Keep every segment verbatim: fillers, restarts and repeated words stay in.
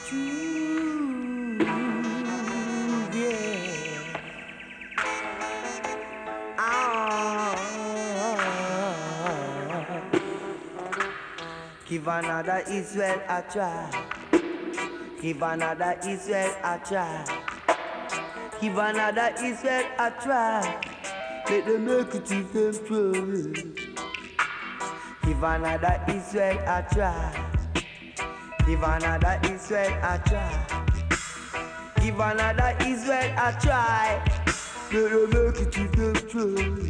True, yeah. Ah, give another Israel a try. Give another Israel a try. Give another Israel a try. Let them make it if them try. Give another Israel a try. Give another Israel a try. Give another Israel a try. Let them make it if them try.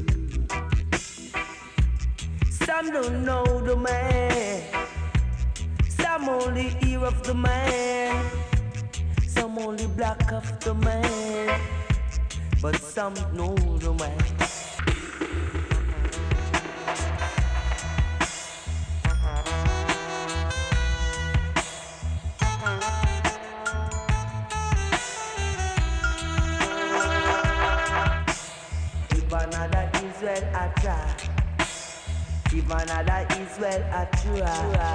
Some don't know the man. Some only hear of the man. Some only black of the man. But some know the man. Give another Israel a try. Give another Israel a try.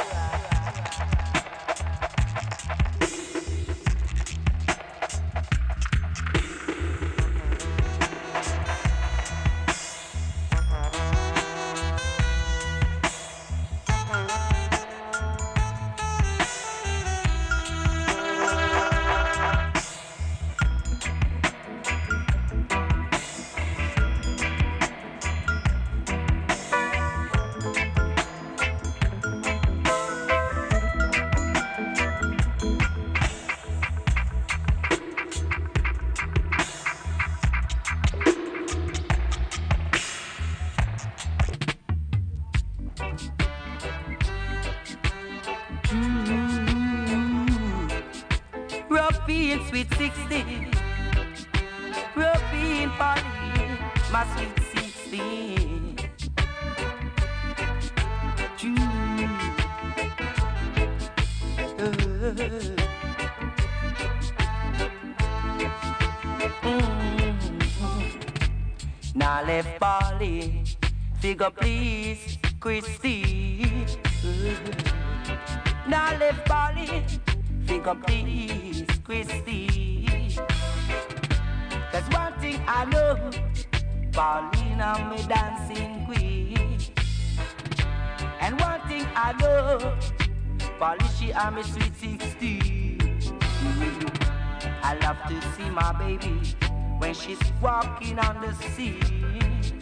Ruffin sweet sixteen, Ruffin Polly, my sweet sixteen. Now left Polly, figure please, Christy. Now left Polly, figure please, Christy. Cause one thing I know, Paulina me dancing queen. And one thing I know, Polly she am a sweet sixteen. I love to see my baby when she's walking on the sea.